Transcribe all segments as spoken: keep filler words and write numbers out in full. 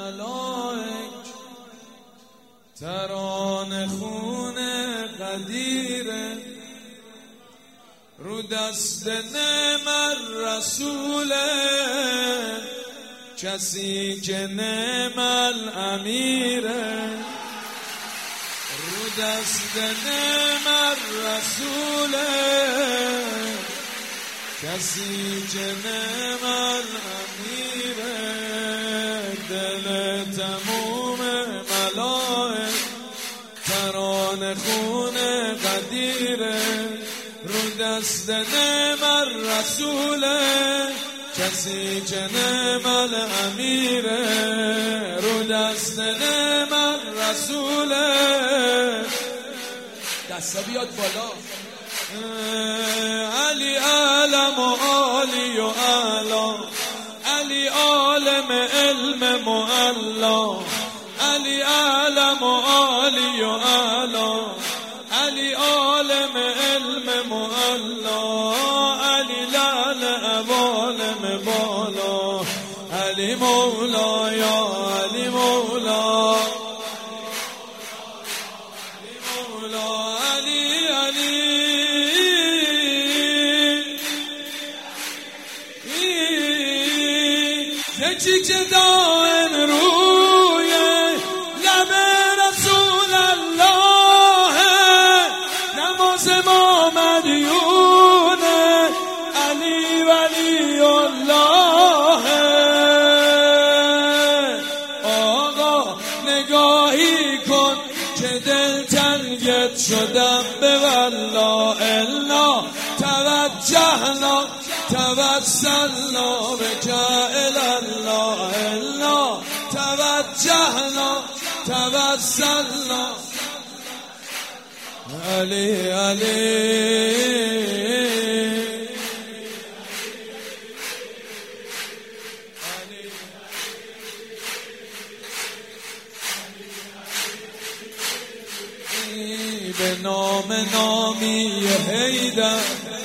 ملائک ترانه خون قدیره رو دست نعم رسوله کسی که نعم الامیره رو دست نعم رسوله کسی که نعم الامیره دل تموم ملائک ترانه خون قدیره رو دست نعم رسوله کسی که نعم الامیره رو دست نعم رسوله دستا بیاد بالا علی علم و عالی و علا علی عالم علم معلا علی علم و عالی و علا علی عالم علم معلا علی لعل عوالم بالا علی مولا یا علی مولا علی مولا علی علی یکی که دائم روی لب رسول الله نماز ما مدیونه علی ولی الله آقا نگاهی کن که دل تنگت شدم به والله الا توجهنا توسلنا بک الله الا توجهنا توسلنا علی علی به نام نامی حیدر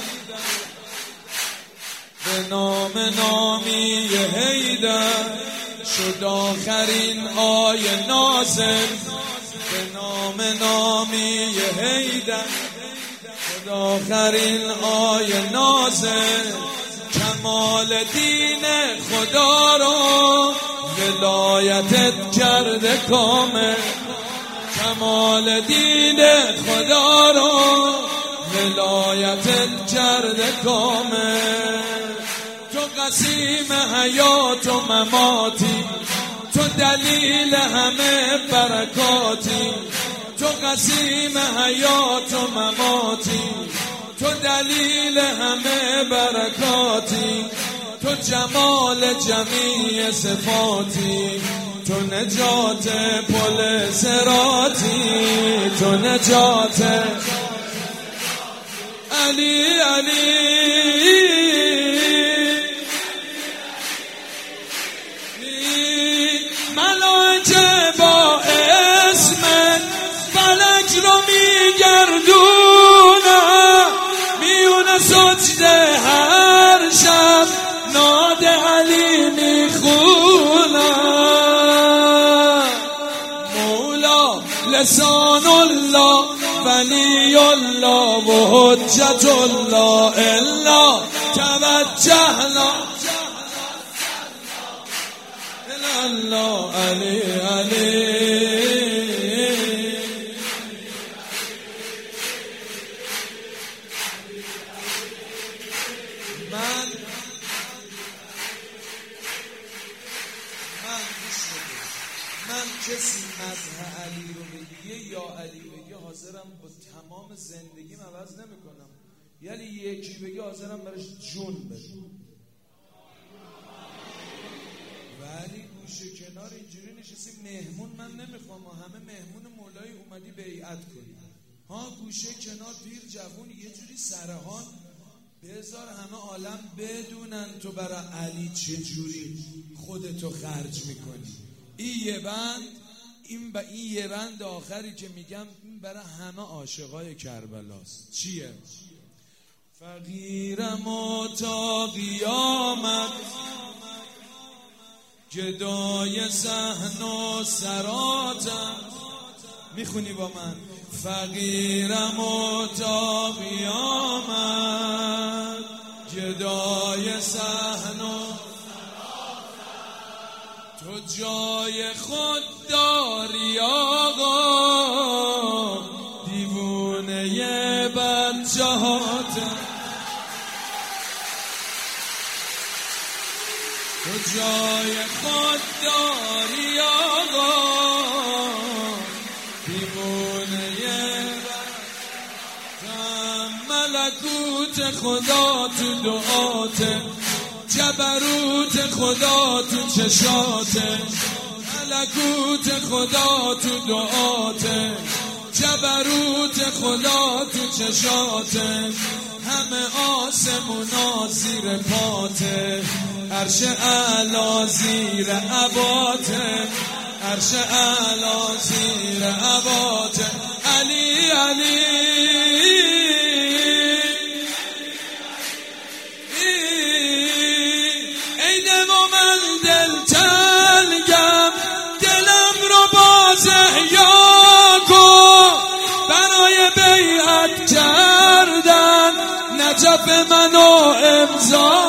به نام نامی حیدر شد آخرین آیه نازل به نام نامی حیدر شد آخرین آیه نازل کمال دین خدا رو ولایتت کرده کامل کمال دین خدا رو ولایتت کرده کامل تو قسیم حیات و مماتی تو دلیل همه برکاتی تو قسیم حیات و مماتی تو دلیل همه برکاتی تو جمال جمیع صفاتی تو نجات پل صراطی تو نجات علی علی ملائکه با اسمت فلک رو میگردونه میونه سجده هر شب ناد علی میخونه مولا لسان الله ولی الله و حجت الله الا توجهنا الله علی علی من من من کسی مدح علی رو بگیه یا علی بگیه حاضرم با تمام زندگیم عوض نمی کنم یعنی یکی بگیه حاضرم برش جون بده ولی گوشه کنار اینجوری نشستی مهمون من نمیخوام و همه مهمون مولای اومدی بیعت کنی ها گوشه کنار پیر جوون یه جوری سرهان بذار همه عالم بدونن تو برای علی چجوری خودتو خرج میکنی این یه بند این با این یه بند آخری که میگم این برای همه عاشقای کربلاست چیه؟ فقیرم و تا قیامت گدای صحن و سراتم. میخونی با من؟ فقیرم و تا قیامت، گدای صحن و تو جای خود داری آقا، دیوونه بچه هاتم. تو جای خود داری آقا، دیوونه بچه. ملکوت خدا تو دعاته، جبروت خدا تو چشاته. ملکوت خدا تو دعاته، جبروت خدا تو چشاته. همه آسمونا زیر پاته، عرش اعلی زیر عباته، عرش اعلی زیر عباته. علی علی تلگم، دلم رو باز احیا کن، برای بیعت کردن نجف منو امضا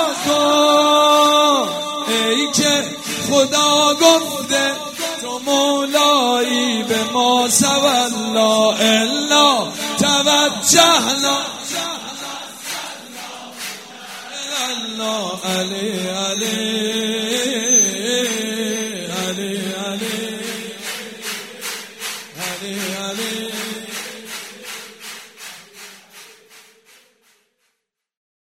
کن. ای که خدا گفته تو مولایی به ما سوالا الا توجهنا الله. علی علی